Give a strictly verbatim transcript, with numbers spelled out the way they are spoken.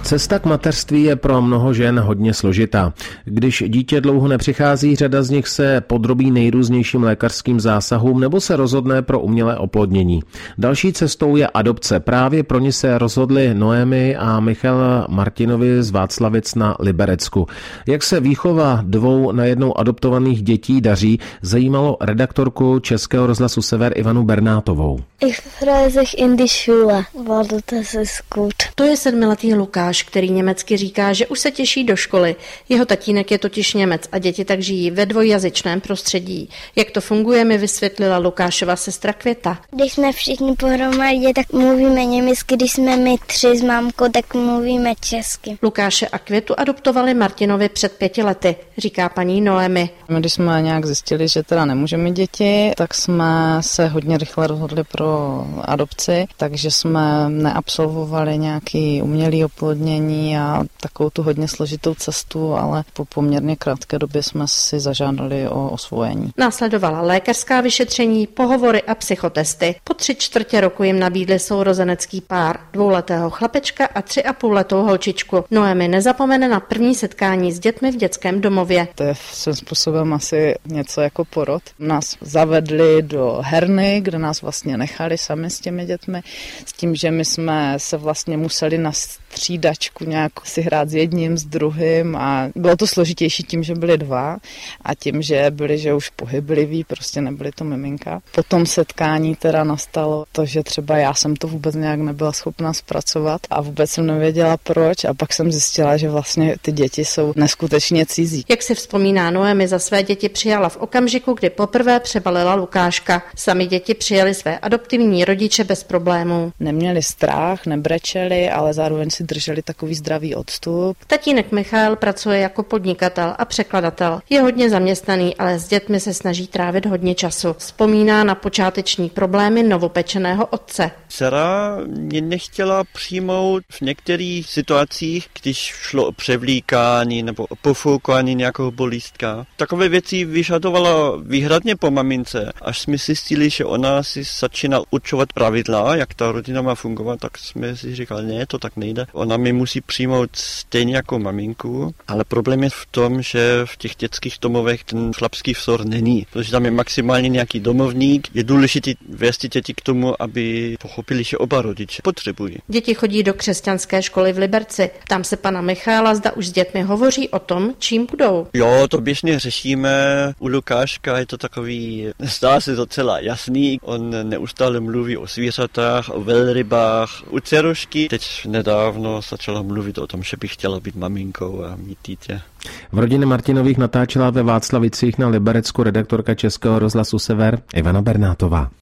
Cesta k mateřství je pro mnoho žen hodně složitá. Když dítě dlouho nepřichází, řada z nich se podrobí nejrůznějším lékařským zásahům nebo se rozhodne pro umělé oplodnění. Další cestou je adopce. Právě pro ní se rozhodli Noemi a Michal Martinovi z Václavic na Liberecku. Jak se výchova dvou najednou adoptovaných dětí daří, zajímalo redaktorku Českého rozhlasu Sever Ivanu Bernátovou. Ich freue sich in die Schule, weil das ist gut. To je sedmiletý Lukáš, který německy říká, že už se těší do školy. Jeho tatínek je totiž Němec a děti tak žijí ve dvojjazyčném prostředí. Jak to funguje, mi vysvětlila Lukášova sestra Květa. Když jsme všichni pohromadě, tak mluvíme německy, když jsme my tři s mámkou, tak mluvíme česky. Lukáše a Květu adoptovali Martinovi před pěti lety, říká paní Noemi. Když jsme nějak zjistili, že teda nemůžeme mít děti, tak jsme se hodně rychle rozhodli pro adopci, takže jsme neabsolvovali nějaký umělý oplodnění a takovou tu hodně složitou cestu, ale po poměrně krátké době jsme si zažádali o osvojení. Následovala lékařská vyšetření, pohovory a psychotesty. Po tři čtvrtě roku jim nabídli sourozenecký pár, dvouletého chlapečka a tři a půl letou holčičku. Noemi nezapomene na první setkání s dětmi v dětském domově. To je svým způsobem asi něco jako porod. Nás zavedli do herny, kde nás vlastně nechali sami s těmi dětmi, s tím, že my jsme se vlastně museli na střídačku nějak si hrát s jedním, s druhým a bylo to složitější tím, že byli dva a tím, že byli, že už pohybliví, prostě nebyli to miminka. Po tom setkání teda nastalo to, že třeba já jsem to vůbec nějak nebyla schopna zpracovat a vůbec jsem nevěděla proč a pak jsem zjistila, že vlastně ty děti jsou neskutečně cizí. Jak si vzpomíná Noemi, za své děti přijala v okamžiku, kdy poprvé přebalila Lukáška. Sami děti přijali své adoptivní rodiče bez problémů. Neměli strach, nebrečeli, ale zároveň si drželi takový zdravý odstup. Tatínek Michal pracuje jako podnikatel a překladatel. Je hodně zaměstnaný, ale s dětmi se snaží trávit hodně času. Vzpomíná na počáteční problémy novopečeného otce. Dcera mě nechtěla přijmout v některých situacích, když šlo o převlíkání nebo o pofoukání nějakého bolístka. Takové věci vyžadovala výhradně po mamince. Až jsme si zjistili, že ona si začíná určovat pravidla, jak ta rodina má fungovat, tak jsme si říkali, ne, to tak nejde. Ona mi musí přijmout stejně jako maminku, ale problém je v tom, že v těch dětských domovech ten chlapský vzor není, protože tam je maximálně nějaký domovník. Je důležité vést děti k tomu, aby pochopili, že oba rodiče potřebují. Děti chodí do křesťanské školy v Liberci. Tam se pana Michála, zda už s dětmi hovoří o tom, čím budou. Jo, to běžně řešíme. U Lukáška je to takový, zdá se docela jasný. On neustále mluví o zvířatách, o velrybách. U dcerušky teď nedávno začala mluvit o tom, že by chtěla být maminkou a mít dítě. V rodině Martinových natáčela ve Václavicích na Liberecku redaktorka Českého rozhlasu Sever Ivana Bernátová.